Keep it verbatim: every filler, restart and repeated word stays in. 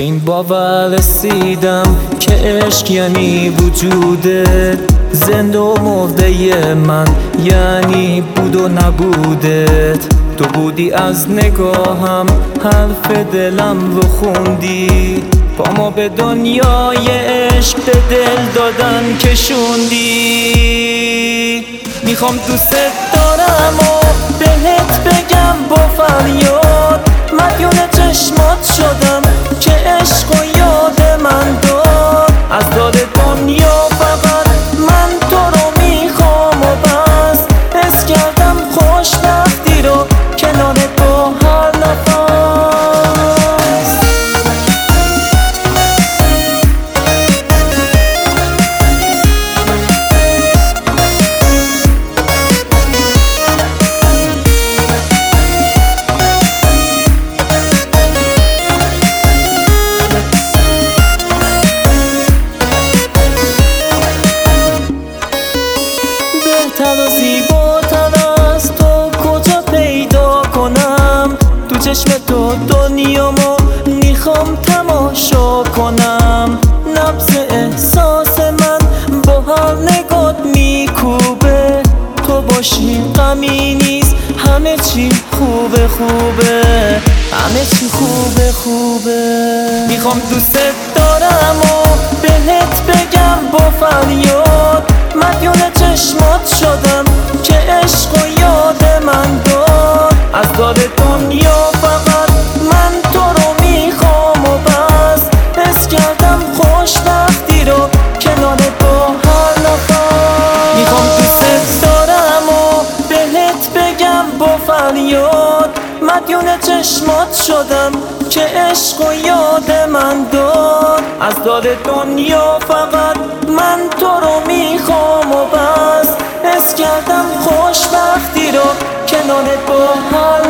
این باور رسیدم که عشق یعنی وجودت، زنده و مرده من یعنی بود و نبودت. تو بودی از نگاهم حرف دلم رو خوندی، با ما به دنیای عشق به دل دادن کشوندی. میخوام دوست دارم و بهت بگم با فریاد، مدیون چشمات شدم که عشق و یاد من داد. از دار دنیا فقط من تو رو میخوام و بس، حس کردم خوشبختی رو کنار تو هر نفس. بهتر و زیباتر از تو کجا پیدا کنم؟ تو چشم تو دنیامو میخوام تماشا کنم. نبض احساس من با هر نگات میکوبه، تو باشی غمی نیست، همه چی خوبه خوبه، همه چی خوبه خوبه. میخوام دوست دارم و بهت بگم با فریاد، مدیون چشمات شدم که عشق و یاد من داد. از دار دنیا فقط من تو رو میخوام و بس، حس کردم خوشبختی رو کنار تو هر نفس. میخوام دوست دارم و بهت بگم با فریاد، مدیون چشمات شدم که عشق و یاد من داد. از دار دنیا فقط من تو رو میخوام و بس، حس کردم خوشبختی رو کنار تو هر